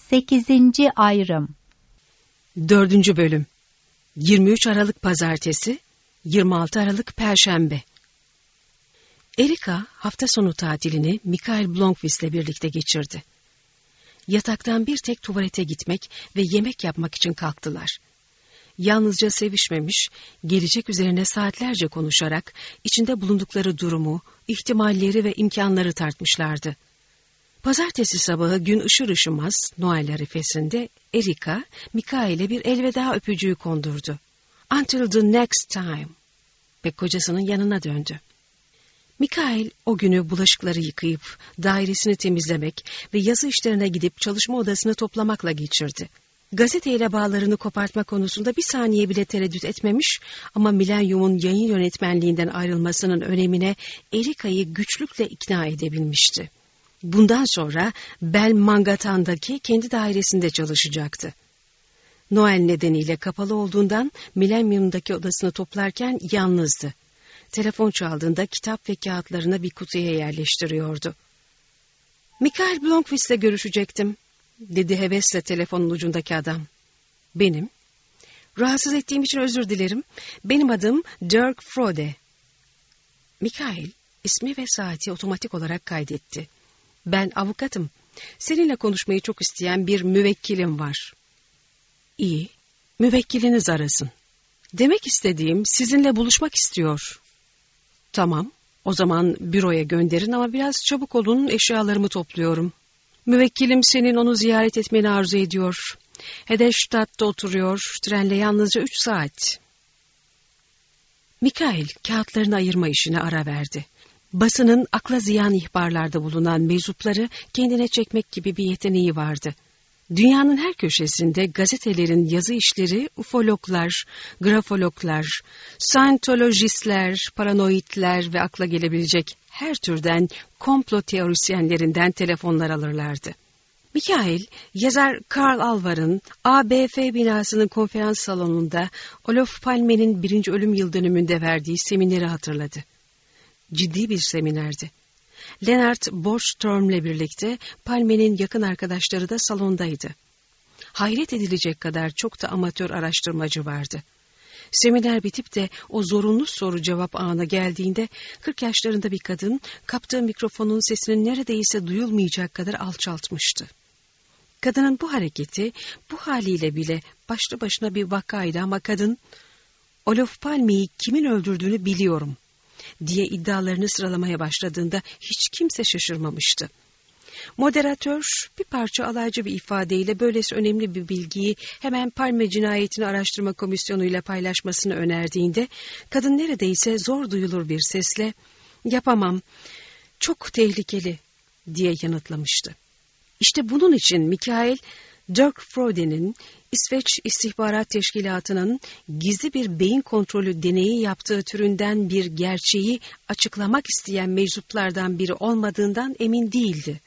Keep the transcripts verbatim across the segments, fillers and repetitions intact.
sekizinci ayrım. dördüncü bölüm. yirmi üç Aralık Pazartesi, yirmi altı Aralık Perşembe. Erika hafta sonu tatilini Michael Blomqvist'le birlikte geçirdi. Yataktan bir tek tuvalete gitmek ve yemek yapmak için kalktılar. Yalnızca sevişmemiş, gelecek üzerine saatlerce konuşarak içinde bulundukları durumu, ihtimalleri ve imkanları tartmışlardı. Pazartesi sabahı gün ışır ışımaz Noel arifesinde Erika, Michael'e bir elveda öpücüğü kondurdu. "Until the next time" ve kocasının yanına döndü. Michael o günü bulaşıkları yıkayıp dairesini temizlemek ve yazı işlerine gidip çalışma odasını toplamakla geçirdi. Gazeteyle bağlarını kopartma konusunda bir saniye bile tereddüt etmemiş ama Millennium'un yayın yönetmenliğinden ayrılmasının önemine Erika'yı güçlükle ikna edebilmişti. Bundan sonra Bel Mangatan'daki kendi dairesinde çalışacaktı. Noel nedeniyle kapalı olduğundan Millennium'daki odasını toplarken yalnızdı. Telefon çaldığında kitap ve kağıtlarını bir kutuya yerleştiriyordu. "Michael Blomqvist'le görüşecektim," dedi hevesle telefonun ucundaki adam. "Benim. Rahatsız ettiğim için özür dilerim. Benim adım Dirk Frode." Michael ismi ve saati otomatik olarak kaydetti. "Ben avukatım. Seninle konuşmayı çok isteyen bir müvekkilim var." "İyi. Müvekkiliniz arasın." "Demek istediğim sizinle buluşmak istiyor." "Tamam. O zaman büroya gönderin ama biraz çabuk olun, eşyalarımı topluyorum." "Müvekkilim senin onu ziyaret etmeni arzu ediyor. Hedestadt'ta oturuyor. Trenle yalnızca üç saat." Michael kağıtlarını ayırma işine ara verdi. Basının akla ziyan ihbarlarda bulunan meczupları kendine çekmek gibi bir yeteneği vardı. Dünyanın her köşesinde gazetelerin yazı işleri ufologlar, grafologlar, Scientologistler, paranoidler ve akla gelebilecek her türden komplo teorisyenlerinden telefonlar alırlardı. Michael, yazar Karl Alvar'ın A B F binasının konferans salonunda Olof Palme'nin birinci ölüm yıldönümünde verdiği semineri hatırladı. Ciddi bir seminerdi. Leonard Borgström'le birlikte Palme'nin yakın arkadaşları da salondaydı. Hayret edilecek kadar çok da amatör araştırmacı vardı. Seminer bitip de o zorunlu soru cevap anına geldiğinde kırk yaşlarında bir kadın kaptığı mikrofonun sesini neredeyse duyulmayacak kadar alçaltmıştı. Kadının bu hareketi bu haliyle bile başlı başına bir vakaydı ama kadın "Olof Palme'yi kimin öldürdüğünü biliyorum" diye iddialarını sıralamaya başladığında hiç kimse şaşırmamıştı. Moderatör bir parça alaycı bir ifadeyle böylesi önemli bir bilgiyi hemen Palme cinayetini araştırma komisyonuyla paylaşmasını önerdiğinde kadın neredeyse zor duyulur bir sesle "Yapamam, çok tehlikeli" diye yanıtlamıştı. İşte bunun için Michael, Dirk Frode'nin İsveç İstihbarat Teşkilatı'nın gizli bir beyin kontrolü deneyi yaptığı türünden bir gerçeği açıklamak isteyen meczuplardan biri olmadığından emin değildi.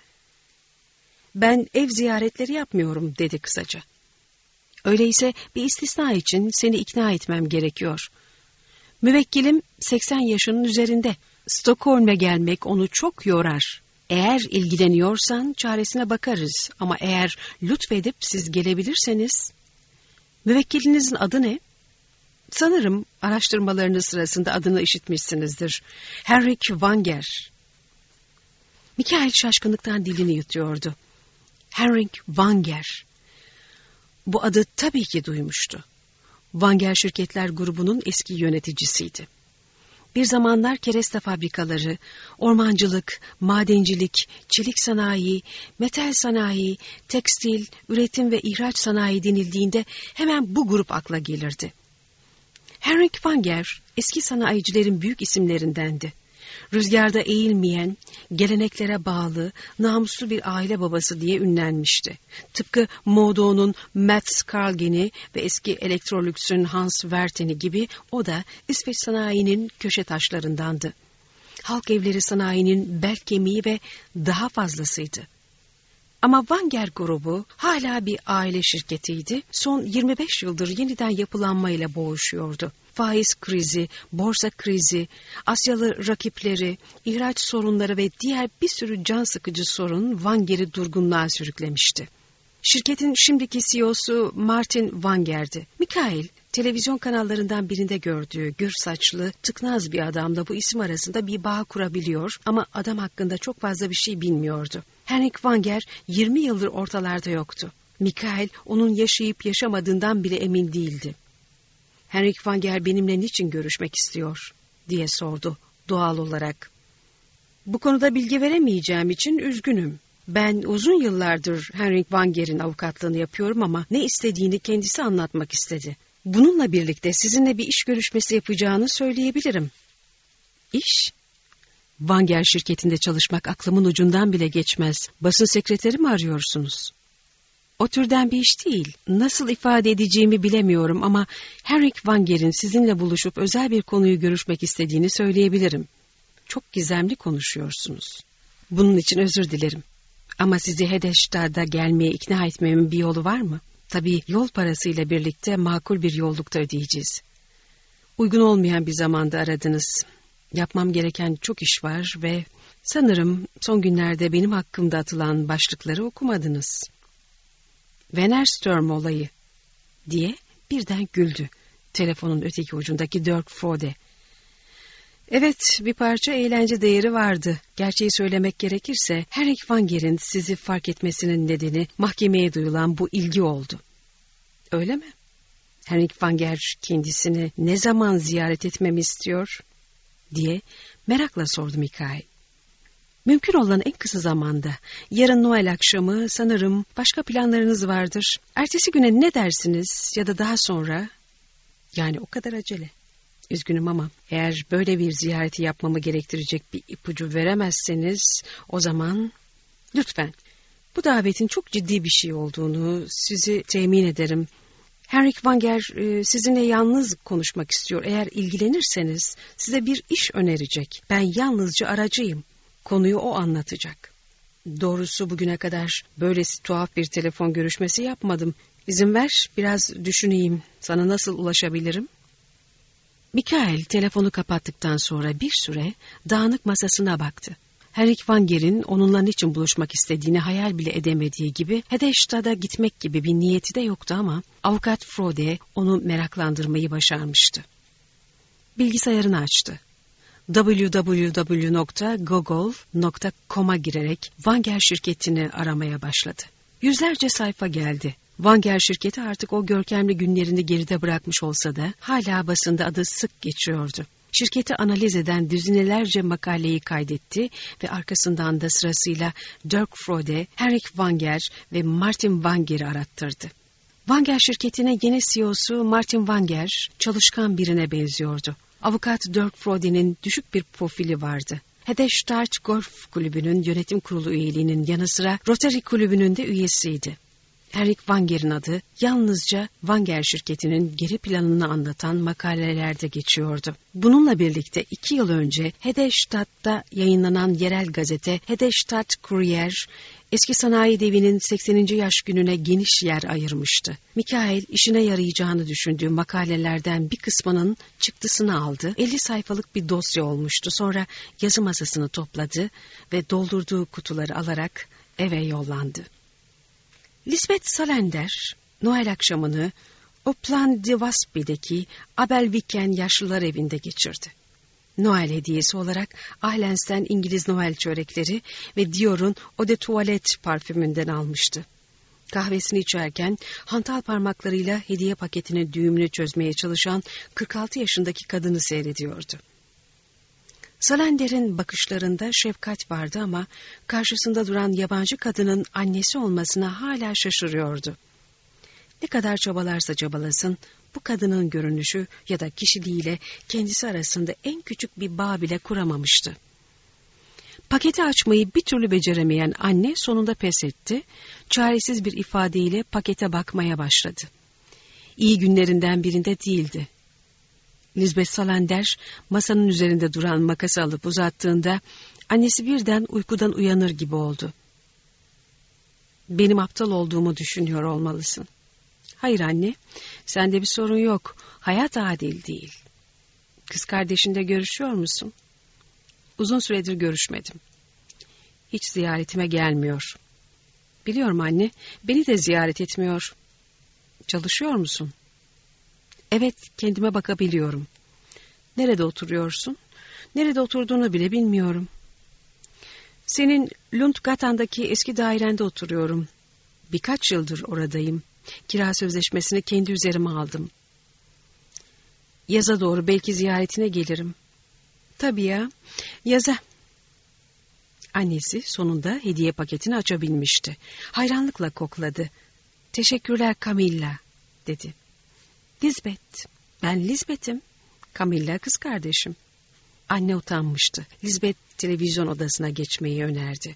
"Ben ev ziyaretleri yapmıyorum," dedi kısaca. "Öyleyse bir istisna için seni ikna etmem gerekiyor. Müvekkilim seksen yaşının üzerinde. Stockholm'e gelmek onu çok yorar. Eğer ilgileniyorsan çaresine bakarız ama eğer lütfedip siz gelebilirseniz..." "Müvekkilinizin adı ne?" "Sanırım araştırmalarınız sırasında adını işitmişsinizdir. Henrik Wanger." Michael şaşkınlıktan dilini yutuyordu. Henrik Wanger. Bu adı tabii ki duymuştu. Wanger Şirketler Grubu'nun eski yöneticisiydi. Bir zamanlar kereste fabrikaları, ormancılık, madencilik, çelik sanayi, metal sanayi, tekstil, üretim ve ihraç sanayi denildiğinde hemen bu grup akla gelirdi. Henrik Wanger eski sanayicilerin büyük isimlerindendi. Rüzgarda eğilmeyen, geleneklere bağlı, namuslu bir aile babası diye ünlenmişti. Tıpkı Modo'nun Mats Karlgen'i ve eski Electrolux'un Hans Werten'i gibi o da İsveç sanayinin köşe taşlarındandı. Halk evleri sanayinin bel kemiği ve daha fazlasıydı. Ama Wanger grubu hala bir aile şirketiydi. Son yirmi beş yıldır yeniden yapılanmayla boğuşuyordu. Faiz krizi, borsa krizi, Asyalı rakipleri, ihraç sorunları ve diğer bir sürü can sıkıcı sorun Wanger'i durgunluğa sürüklemişti. Şirketin şimdiki C E O'su Martin Wanger'di. Mikail, televizyon kanallarından birinde gördüğü gür saçlı, tıknaz bir adamla bu isim arasında bir bağ kurabiliyor ama adam hakkında çok fazla bir şey bilmiyordu. Henrik Wanger yirmi yıldır ortalarda yoktu. Mikail onun yaşayıp yaşamadığından bile emin değildi. Henrik Wanger benimle niçin görüşmek istiyor diye sordu doğal olarak. Bu konuda bilgi veremeyeceğim için üzgünüm. Ben uzun yıllardır Henrik Wanger'in avukatlığını yapıyorum ama ne istediğini kendisi anlatmak istedi. Bununla birlikte sizinle bir iş görüşmesi yapacağını söyleyebilirim. İş? Wanger şirketinde çalışmak aklımın ucundan bile geçmez. Basın sekreteri mi arıyorsunuz? O türden bir iş değil. Nasıl ifade edeceğimi bilemiyorum ama Henrik Wanger'in sizinle buluşup özel bir konuyu görüşmek istediğini söyleyebilirim. Çok gizemli konuşuyorsunuz. Bunun için özür dilerim. Ama sizi Hedestad'a gelmeye ikna etmemin bir yolu var mı? Tabii yol parasıyla birlikte makul bir yollukta ödeyeceğiz. Uygun olmayan bir zamanda aradınız. Yapmam gereken çok iş var ve sanırım son günlerde benim hakkımda atılan başlıkları okumadınız. Wennerström olayı diye birden güldü. Telefonun öteki ucundaki Dirk Frode. Evet, bir parça eğlence değeri vardı. Gerçeği söylemek gerekirse Henrik Wanger'in sizi fark etmesinin nedeni mahkemeye duyulan bu ilgi oldu. Öyle mi? Henrik Wanger kendisini ne zaman ziyaret etmemi istiyor diye merakla sordu Mikail. Mümkün olan en kısa zamanda. Yarın Noel akşamı, sanırım başka planlarınız vardır. Ertesi güne ne dersiniz ya da daha sonra? Yani o kadar acele. Üzgünüm ama eğer böyle bir ziyareti yapmamı gerektirecek bir ipucu veremezseniz o zaman lütfen. Bu davetin çok ciddi bir şey olduğunu sizi temin ederim. Henrik Wanger sizinle yalnız konuşmak istiyor. Eğer ilgilenirseniz size bir iş önerecek. Ben yalnızca aracıyım. Konuyu o anlatacak. Doğrusu bugüne kadar böylesi tuhaf bir telefon görüşmesi yapmadım. İzin ver, biraz düşüneyim. Sana nasıl ulaşabilirim? Mikail telefonu kapattıktan sonra bir süre dağınık masasına baktı. Henrik Wanger'in onunla niçin buluşmak istediğini hayal bile edemediği gibi Hedestad'a gitmek gibi bir niyeti de yoktu ama avukat Frode onu meraklandırmayı başarmıştı. Bilgisayarını açtı. double-u double-u double-u nokta gogol nokta com'a girerek Wanger şirketini aramaya başladı. Yüzlerce sayfa geldi. Wanger şirketi artık o görkemli günlerini geride bırakmış olsa da hala basında adı sık geçiyordu. Şirketi analiz eden düzinelerce makaleyi kaydetti ve arkasından da sırasıyla Dirk Frode, Henrik Wanger ve Martin Wanger'i arattırdı. Wanger şirketine yeni C E O'su Martin Wanger çalışkan birine benziyordu. Avukat Dirk Frode'nin düşük bir profili vardı. Hedestad Golf Kulübü'nün yönetim kurulu üyeliğinin yanı sıra Rotary Kulübü'nün de üyesiydi. Henrik Wanger'in adı yalnızca Wanger şirketinin geri planını anlatan makalelerde geçiyordu. Bununla birlikte iki yıl önce Hedestad'da yayınlanan yerel gazete Hedestad Courier, eski sanayi devinin sekseninci yaş gününe geniş yer ayırmıştı. Mikail işine yarayacağını düşündüğü makalelerden bir kısmının çıktısını aldı. elli sayfalık bir dosya olmuştu. Sonra yazı masasını topladı ve doldurduğu kutuları alarak eve yollandı. Lisbeth Salander, Noel akşamını Uppland de Wasby'deki Abelviken yaşlılar evinde geçirdi. Noel hediyesi olarak Ahlens'ten İngiliz Noel çörekleri ve Dior'un Eau de Toilette parfümünden almıştı. Kahvesini içerken hantal parmaklarıyla hediye paketinin düğümünü çözmeye çalışan kırk altı yaşındaki kadını seyrediyordu. Salander'in bakışlarında şefkat vardı ama karşısında duran yabancı kadının annesi olmasına hala şaşırıyordu. Ne kadar çabalarsa çabalasın, bu kadının görünüşü ya da kişiliğiyle kendisi arasında en küçük bir bağ bile kuramamıştı. Paketi açmayı bir türlü beceremeyen anne sonunda pes etti, çaresiz bir ifadeyle pakete bakmaya başladı. İyi günlerinden birinde değildi. Lisbeth Salander masanın üzerinde duran makası alıp uzattığında annesi birden uykudan uyanır gibi oldu. Benim aptal olduğumu düşünüyor olmalısın. Hayır anne, sende bir sorun yok. Hayat adil değil. Kız kardeşinle görüşüyor musun? Uzun süredir görüşmedim. Hiç ziyaretime gelmiyor. Biliyorum anne, beni de ziyaret etmiyor. Çalışıyor musun? Evet, kendime bakabiliyorum. Nerede oturuyorsun? Nerede oturduğunu bile bilmiyorum. Senin Lundgatan'daki eski dairende oturuyorum. Birkaç yıldır oradayım. Kira sözleşmesini kendi üzerime aldım. Yaza doğru belki ziyaretine gelirim. Tabii ya, yaza. Annesi sonunda hediye paketini açabilmişti. Hayranlıkla kokladı. Teşekkürler Camilla, dedi. Lisbeth, ben Lisbeth'im. Camilla kız kardeşim. Anne utanmıştı. Lisbeth televizyon odasına geçmeyi önerdi.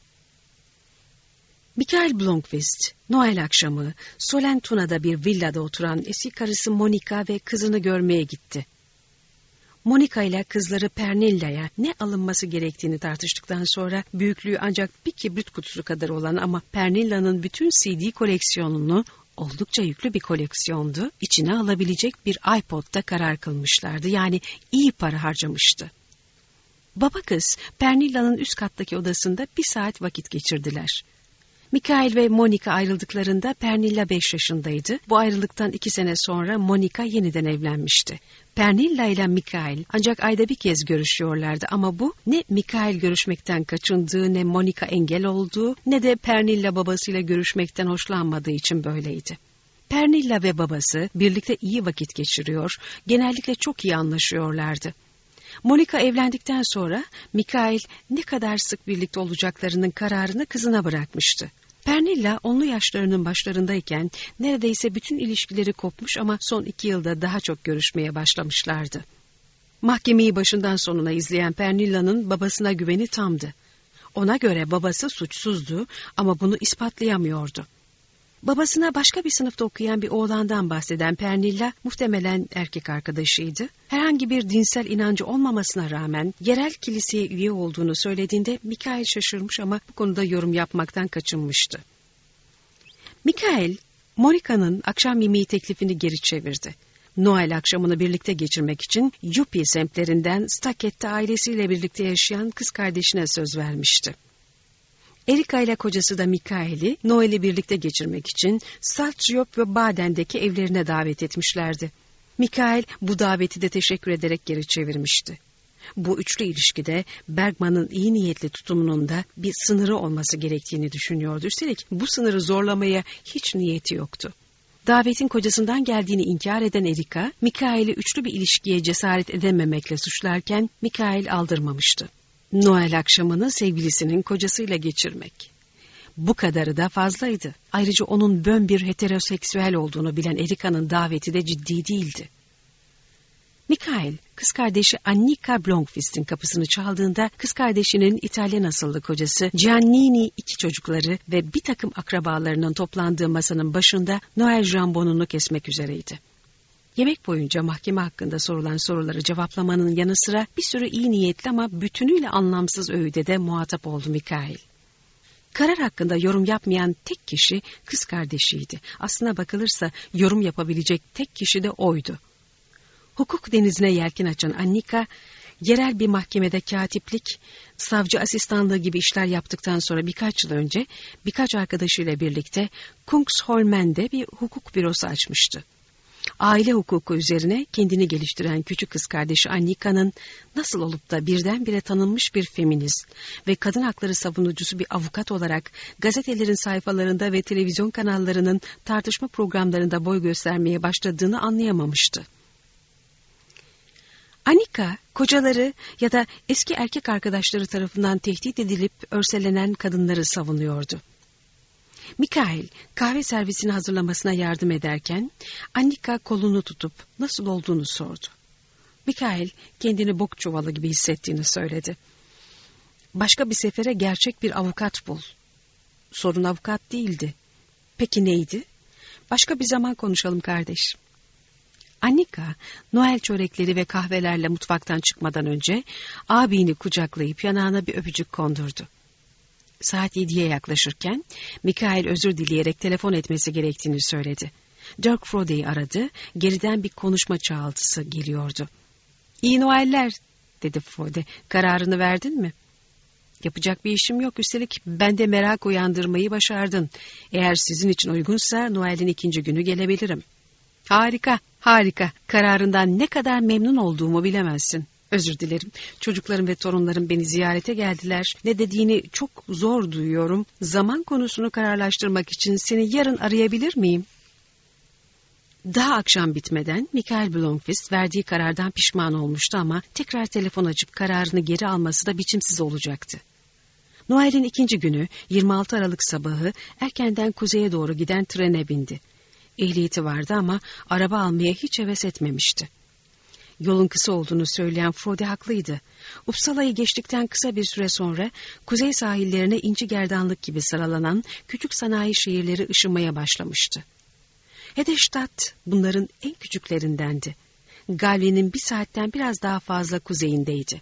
Michael Blomqvist, Noel akşamı Solentuna'da bir villada oturan eski karısı Monica ve kızını görmeye gitti. Monica ile kızları Pernilla'ya ne alınması gerektiğini tartıştıktan sonra büyüklüğü ancak bir kibrit kutusu kadar olan ama Pernilla'nın bütün C D koleksiyonunu, oldukça yüklü bir koleksiyondu, içine alabilecek bir iPod'da karar kılmışlardı. Yani iyi para harcamıştı. Baba kız Pernilla'nın üst kattaki odasında bir saat vakit geçirdiler. Michael ve Monica ayrıldıklarında Pernilla beş yaşındaydı. Bu ayrılıktan iki sene sonra Monica yeniden evlenmişti. Pernilla ile Michael ancak ayda bir kez görüşüyorlardı ama bu ne Michael görüşmekten kaçındığı, ne Monica engel olduğu, ne de Pernilla babasıyla görüşmekten hoşlanmadığı için böyleydi. Pernilla ve babası birlikte iyi vakit geçiriyor, genellikle çok iyi anlaşıyorlardı. Monica evlendikten sonra Michael ne kadar sık birlikte olacaklarının kararını kızına bırakmıştı. Pernilla onlu yaşlarının başlarındayken neredeyse bütün ilişkileri kopmuş ama son iki yılda daha çok görüşmeye başlamışlardı. Mahkemeyi başından sonuna izleyen Pernilla'nın babasına güveni tamdı. Ona göre babası suçsuzdu ama bunu ispatlayamıyordu. Babasına başka bir sınıfta okuyan bir oğlandan bahseden Pernilla muhtemelen erkek arkadaşıydı. Herhangi bir dinsel inancı olmamasına rağmen yerel kiliseye üye olduğunu söylediğinde Michael şaşırmış ama bu konuda yorum yapmaktan kaçınmıştı. Michael, Monica'nın akşam yemeği teklifini geri çevirdi. Noel akşamını birlikte geçirmek için Yuppie semtlerinden Staket'te ailesiyle birlikte yaşayan kız kardeşine söz vermişti. Erika ile kocası da Michael'i Noel'i birlikte geçirmek için Salzgiop ve Baden'deki evlerine davet etmişlerdi. Michael bu daveti de teşekkür ederek geri çevirmişti. Bu üçlü ilişkide Bergman'ın iyi niyetli tutumunun da bir sınırı olması gerektiğini düşünüyordu. Üstelik bu sınırı zorlamaya hiç niyeti yoktu. Davetin kocasından geldiğini inkar eden Erika, Michael'i üçlü bir ilişkiye cesaret edememekle suçlarken Michael aldırmamıştı. Noel akşamını sevgilisinin kocasıyla geçirmek. Bu kadarı da fazlaydı. Ayrıca onun bön bir heteroseksüel olduğunu bilen Erika'nın daveti de ciddi değildi. Michael, kız kardeşi Annika Blomqvist'in kapısını çaldığında kız kardeşinin İtalyan asıllı kocası Giannini, iki çocukları ve bir takım akrabalarının toplandığı masanın başında Noel jambonunu kesmek üzereydi. Yemek boyunca mahkeme hakkında sorulan soruları cevaplamanın yanı sıra bir sürü iyi niyetli ama bütünüyle anlamsız öğüde de muhatap oldu Michael. Karar hakkında yorum yapmayan tek kişi kız kardeşiydi. Aslına bakılırsa yorum yapabilecek tek kişi de oydu. Hukuk denizine yelken açan Annika, yerel bir mahkemede katiplik, savcı asistanlığı gibi işler yaptıktan sonra birkaç yıl önce birkaç arkadaşıyla birlikte Kungsholmen'de bir hukuk bürosu açmıştı. Aile hukuku üzerine kendini geliştiren küçük kız kardeşi Annika'nın nasıl olup da birdenbire tanınmış bir feminist ve kadın hakları savunucusu bir avukat olarak gazetelerin sayfalarında ve televizyon kanallarının tartışma programlarında boy göstermeye başladığını anlayamamıştı. Annika, kocaları ya da eski erkek arkadaşları tarafından tehdit edilip örselenen kadınları savunuyordu. Michael kahve servisini hazırlamasına yardım ederken Annika kolunu tutup nasıl olduğunu sordu. Michael kendini bok çuvalı gibi hissettiğini söyledi. Başka bir sefere gerçek bir avukat bul. Sorun avukat değildi. Peki neydi? Başka bir zaman konuşalım kardeş. Annika, Noel çörekleri ve kahvelerle mutfaktan çıkmadan önce abini kucaklayıp yanağına bir öpücük kondurdu. Saat yediye yaklaşırken Michael özür dileyerek telefon etmesi gerektiğini söyledi. Dirk Frode'yi aradı, geriden bir konuşma çağıltısı geliyordu. "İyi Noeller," dedi Frode, "kararını verdin mi?" Yapacak bir işim yok. Üstelik bende merak uyandırmayı başardın. Eğer sizin için uygunsa Noel'in ikinci günü gelebilirim. Harika, harika. Kararından ne kadar memnun olduğumu bilemezsin. Özür dilerim. Çocuklarım ve torunlarım beni ziyarete geldiler. Ne dediğini çok zor duyuyorum. Zaman konusunu kararlaştırmak için seni yarın arayabilir miyim? Daha akşam bitmeden Michael Blomqvist verdiği karardan pişman olmuştu ama tekrar telefon açıp kararını geri alması da biçimsiz olacaktı. Noel'in ikinci günü yirmi altı Aralık sabahı erkenden kuzeye doğru giden trene bindi. Ehliyeti vardı ama araba almaya hiç heves etmemişti. Yolun kısa olduğunu söyleyen Frode haklıydı. Uppsala'yı geçtikten kısa bir süre sonra kuzey sahillerine inci gerdanlık gibi sıralanan küçük sanayi şehirleri ışınmaya başlamıştı. Hedestedt bunların en küçüklerindendi. Galvi'nin bir saatten biraz daha fazla kuzeyindeydi.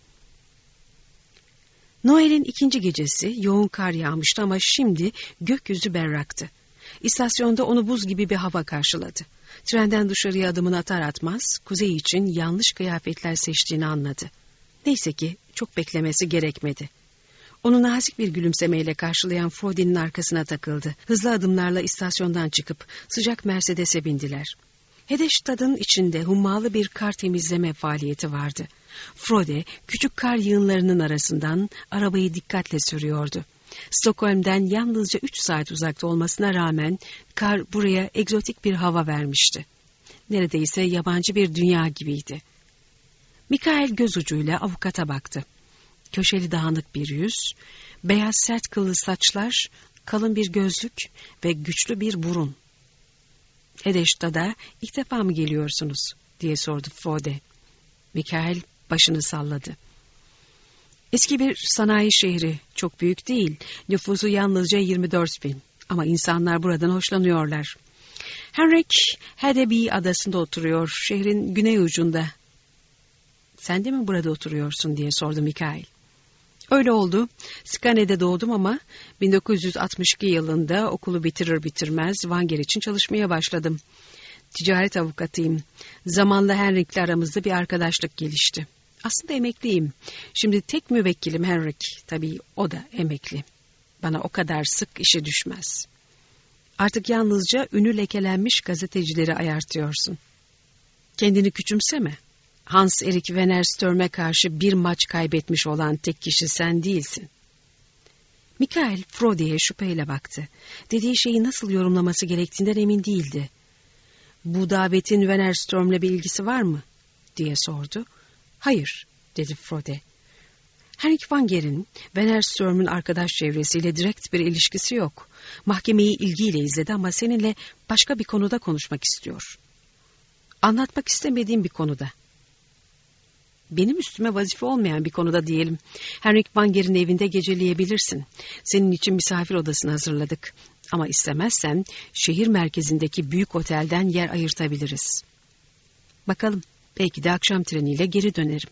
Noel'in ikinci gecesi yoğun kar yağmıştı ama şimdi gökyüzü berraktı. İstasyonda onu buz gibi bir hava karşıladı. Trenden dışarıya adımını atar atmaz kuzey için yanlış kıyafetler seçtiğini anladı. Neyse ki çok beklemesi gerekmedi. Onu nazik bir gülümsemeyle karşılayan Frode'nin arkasına takıldı. Hızlı adımlarla istasyondan çıkıp sıcak Mercedes'e bindiler. Hedestad'ın içinde hummalı bir kar temizleme faaliyeti vardı. Frode küçük kar yığınlarının arasından arabayı dikkatle sürüyordu. Stockholm'den yalnızca üç saat uzakta olmasına rağmen kar buraya egzotik bir hava vermişti. Neredeyse yabancı bir dünya gibiydi. Michael göz ucuyla avukata baktı. Köşeli dağınık bir yüz, beyaz sert kıllı saçlar, kalın bir gözlük ve güçlü bir burun. Hedestad'a ilk defa mı geliyorsunuz diye sordu Frode. Michael başını salladı. Eski bir sanayi şehri, çok büyük değil, nüfusu yalnızca yirmi dört bin ama insanlar buradan hoşlanıyorlar. Henrik Hedeby adasında oturuyor, şehrin güney ucunda. Sen de mi burada oturuyorsun diye sordu Michael. Öyle oldu. Skane'de doğdum ama bin dokuz yüz altmış iki yılında okulu bitirir bitirmez Wanger için çalışmaya başladım. Ticaret avukatıyım. Zamanla Henrik'le aramızda bir arkadaşlık gelişti. Aslında emekliyim. Şimdi tek müvekkilim Henrik. Tabii o da emekli. Bana o kadar sık işe düşmez. Artık yalnızca ünü lekelenmiş gazetecileri ayartıyorsun. Kendini küçümseme. Hans Erik Wennerström'e karşı bir maç kaybetmiş olan tek kişi sen değilsin. Michael Frode'ye şüpheyle baktı. Dediği şeyi nasıl yorumlaması gerektiğinden emin değildi. Bu davetin Wennerström'le bir ilgisi var mı diye sordu. Hayır dedi Frode. Henrik Wanger'in Wennerström'ün arkadaş çevresiyle direkt bir ilişkisi yok. Mahkemeyi ilgiyle izledi ama seninle başka bir konuda konuşmak istiyor. Anlatmak istemediğim bir konuda. Benim üstüme vazife olmayan bir konuda diyelim. Henrik Wanger'in evinde geceleyebilirsin. Senin için misafir odasını hazırladık. Ama istemezsen şehir merkezindeki büyük otelden yer ayırtabiliriz. Bakalım, belki de akşam treniyle geri dönerim.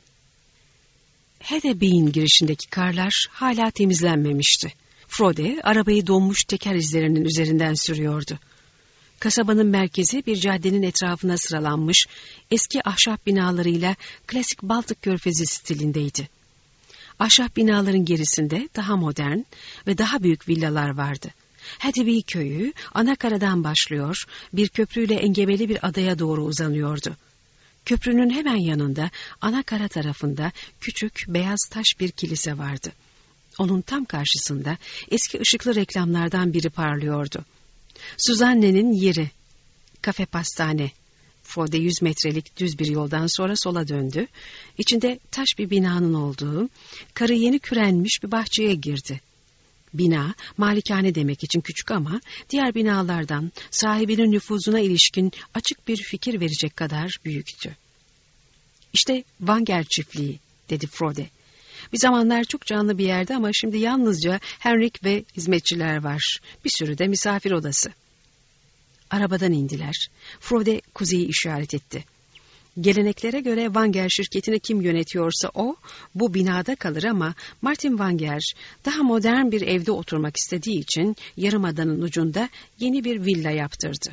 Hedeby'in girişindeki karlar hala temizlenmemişti. Frode arabayı donmuş teker izlerinin üzerinden sürüyordu. Kasabanın merkezi bir caddenin etrafına sıralanmış eski ahşap binalarıyla klasik Baltık Körfezi stilindeydi. Ahşap binaların gerisinde daha modern ve daha büyük villalar vardı. Hedeby köyü ana karadan başlıyor, bir köprüyle engebeli bir adaya doğru uzanıyordu. Köprünün hemen yanında ana kara tarafında küçük beyaz taş bir kilise vardı. Onun tam karşısında eski ışıklı reklamlardan biri parlıyordu. Suzanne'nin yeri, kafe pastane. Frode yüz metrelik düz bir yoldan sonra sola döndü. İçinde taş bir binanın olduğu, karı yeni kürenmiş bir bahçeye girdi. Bina, malikane demek için küçük ama diğer binalardan sahibinin nüfuzuna ilişkin açık bir fikir verecek kadar büyüktü. İşte Wanger çiftliği, dedi Frode. Bir zamanlar çok canlı bir yerde ama şimdi yalnızca Henrik ve hizmetçiler var. Bir sürü de misafir odası. Arabadan indiler. Frode kuzeyi işaret etti. Geleneklere göre Wanger şirketini kim yönetiyorsa o, bu binada kalır ama Martin Wanger daha modern bir evde oturmak istediği için yarımadanın ucunda yeni bir villa yaptırdı.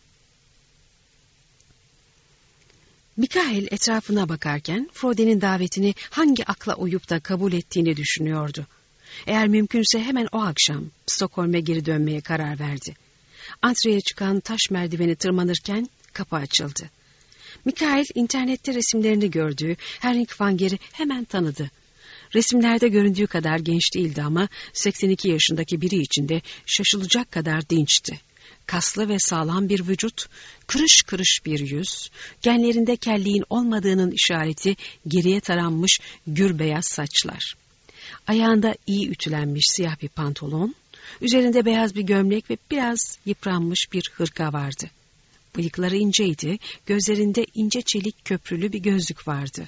Michael etrafına bakarken Frode'nin davetini hangi akla uyup da kabul ettiğini düşünüyordu. Eğer mümkünse hemen o akşam Stockholm'e geri dönmeye karar verdi. Antreye çıkan taş merdiveni tırmanırken kapı açıldı. Mikael internette resimlerini gördüğü Henrik Wanger'i hemen tanıdı. Resimlerde göründüğü kadar genç değildi ama seksen iki yaşındaki biri için de şaşılacak kadar dinçti. Kaslı ve sağlam bir vücut, kırış kırış bir yüz, genlerinde kelliğin olmadığının işareti geriye taranmış gür beyaz saçlar. Ayağında iyi ütülenmiş siyah bir pantolon, üzerinde beyaz bir gömlek ve biraz yıpranmış bir hırka vardı. Bıyıkları inceydi, gözlerinde ince çelik köprülü bir gözlük vardı.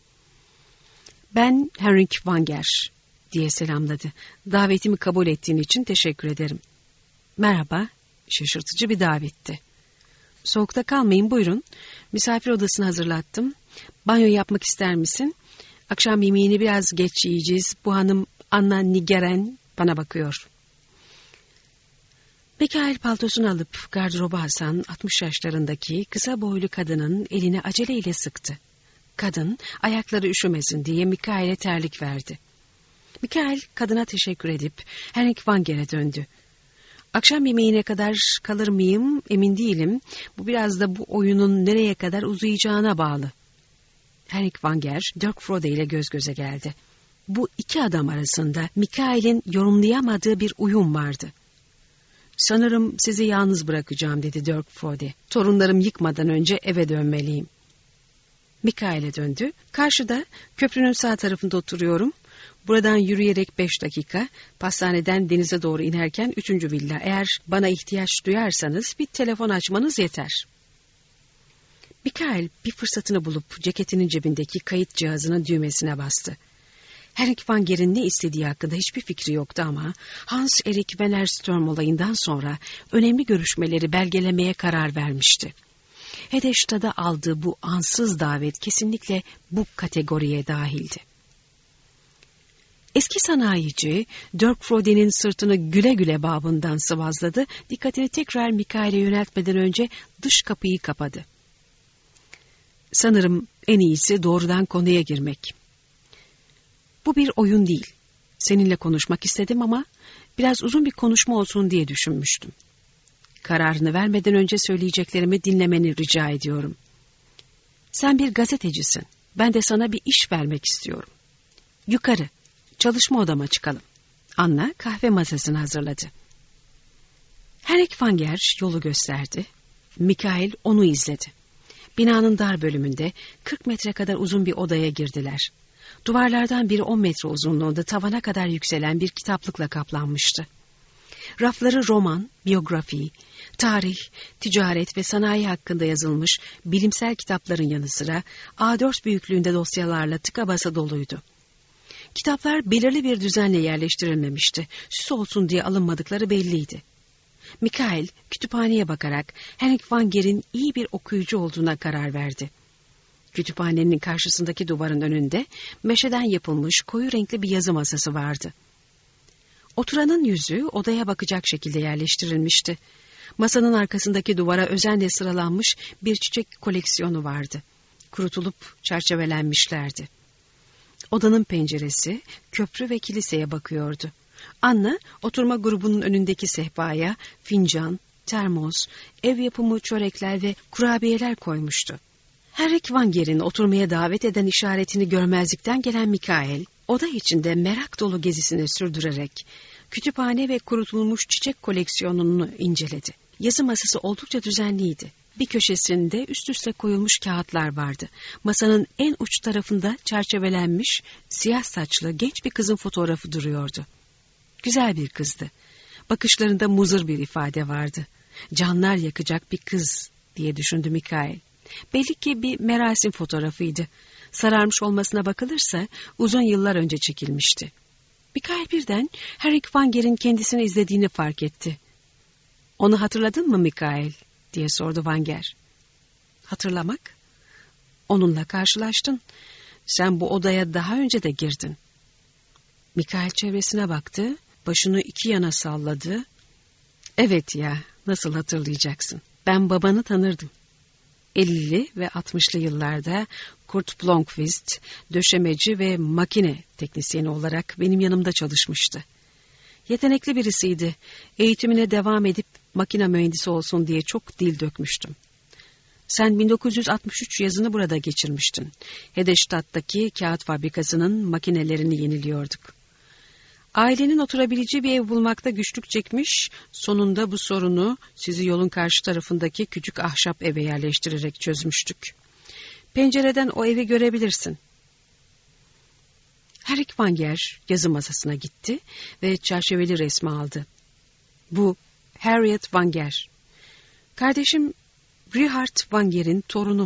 "Ben Henrik Wanger," diye selamladı. "Davetimi kabul ettiğin için teşekkür ederim." "Merhaba." Şaşırtıcı bir davetti. "Soğukta kalmayın, buyurun. Misafir odasını hazırlattım. Banyo yapmak ister misin? Akşam yemeğini biraz geç yiyeceğiz. Bu hanım Anna Nigeren bana bakıyor." Mikael paltosunu alıp gardıroba asan altmış yaşlarındaki kısa boylu kadının elini aceleyle sıktı. Kadın ayakları üşümesin diye Mikael'e terlik verdi. Mikael kadına teşekkür edip Henrik Wanger'e döndü. "Akşam yemeğine kadar kalır mıyım emin değilim. Bu biraz da bu oyunun nereye kadar uzayacağına bağlı." Henrik Wanger, Dirk Frode ile göz göze geldi. Bu iki adam arasında Mikael'in yorumlayamadığı bir uyum vardı. "Sanırım sizi yalnız bırakacağım," dedi Dirk Frode. "Torunlarım yıkmadan önce eve dönmeliyim." Mikael'e döndü. "Karşıda, köprünün sağ tarafında oturuyorum. Buradan yürüyerek beş dakika, pastaneden denize doğru inerken üçüncü villa. Eğer bana ihtiyaç duyarsanız bir telefon açmanız yeter." Mikael bir fırsatını bulup ceketinin cebindeki kayıt cihazının düğmesine bastı. Henrik Wanger'in ne istediği hakkında hiçbir fikri yoktu ama Hans-Erik Wennerström olayından sonra önemli görüşmeleri belgelemeye karar vermişti. Hedestad'a aldığı bu ansız davet kesinlikle bu kategoriye dahildi. Eski sanayici Dirk Frode'nin sırtını güle güle babından sıvazladı, dikkatini tekrar Mikael'e yöneltmeden önce dış kapıyı kapadı. "Sanırım en iyisi doğrudan konuya girmek. Bu bir oyun değil. Seninle konuşmak istedim ama biraz uzun bir konuşma olsun diye düşünmüştüm. Kararını vermeden önce söyleyeceklerimi dinlemeni rica ediyorum. Sen bir gazetecisin. Ben de sana bir iş vermek istiyorum. Yukarı, çalışma odama çıkalım." Anna kahve masasını hazırladı. Henrik Wanger yolu gösterdi. Mikael onu izledi. Binanın dar bölümünde kırk metre kadar uzun bir odaya girdiler. Duvarlardan biri on metre uzunluğunda tavana kadar yükselen bir kitaplıkla kaplanmıştı. Rafları roman, biyografi, tarih, ticaret ve sanayi hakkında yazılmış bilimsel kitapların yanı sıra A dört büyüklüğünde dosyalarla tıka basa doluydu. Kitaplar belirli bir düzenle yerleştirilmemişti. Süs olsun diye alınmadıkları belliydi. Mikael kütüphaneye bakarak Henrik Wanger'in iyi bir okuyucu olduğuna karar verdi. Kütüphanenin karşısındaki duvarın önünde meşeden yapılmış koyu renkli bir yazı masası vardı. Oturanın yüzü odaya bakacak şekilde yerleştirilmişti. Masanın arkasındaki duvara özenle sıralanmış bir çiçek koleksiyonu vardı. Kurutulup çerçevelenmişlerdi. Odanın penceresi köprü ve kiliseye bakıyordu. Anna oturma grubunun önündeki sehpaya fincan, termos, ev yapımı çörekler ve kurabiyeler koymuştu. Henrik Wanger'in oturmaya davet eden işaretini görmezlikten gelen Mikael, oda içinde merak dolu gezisini sürdürerek kütüphane ve kurutulmuş çiçek koleksiyonunu inceledi. Yazı masası oldukça düzenliydi. Bir köşesinde üst üste koyulmuş kağıtlar vardı. Masanın en uç tarafında çerçevelenmiş, siyah saçlı genç bir kızın fotoğrafı duruyordu. Güzel bir kızdı. Bakışlarında muzır bir ifade vardı. Canlar yakacak bir kız diye düşündü Mikael. Belli ki bir merasim fotoğrafıydı. Sararmış olmasına bakılırsa uzun yıllar önce çekilmişti. Mikael birden Henrik Wanger'in kendisini izlediğini fark etti. "Onu hatırladın mı Mikael?" diye sordu Wanger. "Hatırlamak? Onunla karşılaştın. Sen bu odaya daha önce de girdin." Mikael çevresine baktı, başını iki yana salladı. "Evet ya, nasıl hatırlayacaksın? Ben babanı tanırdım." ellili ve altmışlı yıllarda Kurt Blomqvist, döşemeci ve makine teknisyeni olarak benim yanımda çalışmıştı. Yetenekli birisiydi. Eğitimine devam edip makine mühendisi olsun diye çok dil dökmüştüm. Sen bin dokuz yüz altmış üç yazını burada geçirmiştin. Hedestadt'taki kağıt fabrikasının makinelerini yeniliyorduk. Ailenin oturabileceği bir ev bulmakta güçlük çekmiş, sonunda bu sorunu sizi yolun karşı tarafındaki küçük ahşap eve yerleştirerek çözmüştük. Pencereden o evi görebilirsin. Henrik Wanger yazı masasına gitti ve çerçeveli resmi aldı. Bu Harriet Wanger. Kardeşim Richard Wanger'in torunu.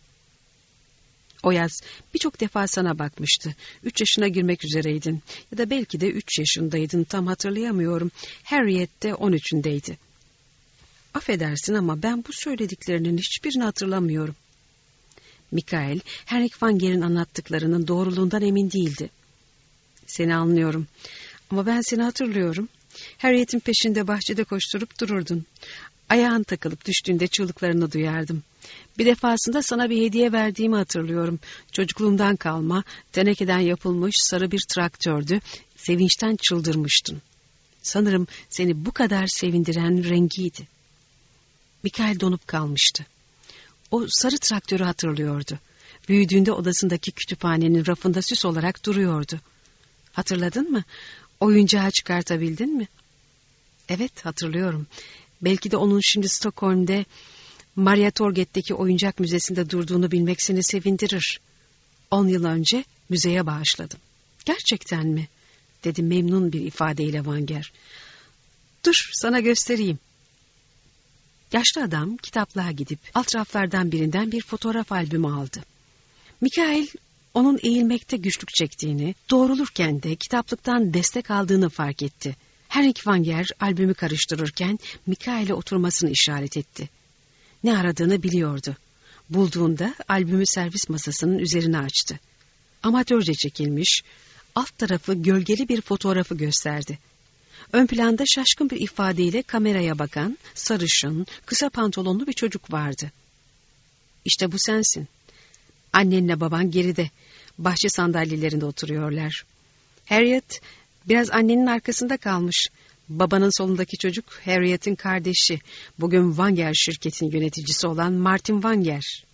O yaz birçok defa sana bakmıştı. Üç yaşına girmek üzereydin. Ya da belki de üç yaşındaydın, tam hatırlayamıyorum. Harriet de on üçündeydi. Affedersin ama ben bu söylediklerinin hiçbirini hatırlamıyorum. Mikael, Henrik Wanger'in anlattıklarının doğruluğundan emin değildi. Seni anlıyorum. Ama ben seni hatırlıyorum. Harriet'in peşinde bahçede koşturup dururdun. Ayağın takılıp düştüğünde çığlıklarını duyardım. Bir defasında sana bir hediye verdiğimi hatırlıyorum. Çocukluğumdan kalma, tenekeden yapılmış sarı bir traktördü. Sevinçten çıldırmıştın. Sanırım seni bu kadar sevindiren rengiydi. Mikael donup kalmıştı. O sarı traktörü hatırlıyordu. Büyüdüğünde odasındaki kütüphanenin rafında süs olarak duruyordu. Hatırladın mı? Oyuncağı çıkartabildin mi? Evet, hatırlıyorum. Belki de onun şimdi Stockholm'de Maria Torget'teki oyuncak müzesinde durduğunu bilmek seni sevindirir. On yıl önce müzeye bağışladım. Gerçekten mi? Dedi memnun bir ifadeyle Wanger. Dur, sana göstereyim. Yaşlı adam kitaplığa gidip alt raflardan birinden bir fotoğraf albümü aldı. Mikael onun eğilmekte güçlük çektiğini, doğrulurken de kitaplıktan destek aldığını fark etti. Henrik Wanger albümü karıştırırken Mikael'e oturmasını işaret etti. Ne aradığını biliyordu. Bulduğunda albümü servis masasının üzerine açtı. Amatörce çekilmiş, alt tarafı gölgeli bir fotoğrafı gösterdi. Ön planda şaşkın bir ifadeyle kameraya bakan, sarışın, kısa pantolonlu bir çocuk vardı. İşte bu sensin. Annenle baban geride, bahçe sandalyelerinde oturuyorlar. Harriet biraz annenin arkasında kalmış. Babanın solundaki çocuk Harriet'in kardeşi. Bugün Wanger şirketin yöneticisi olan Martin Wanger.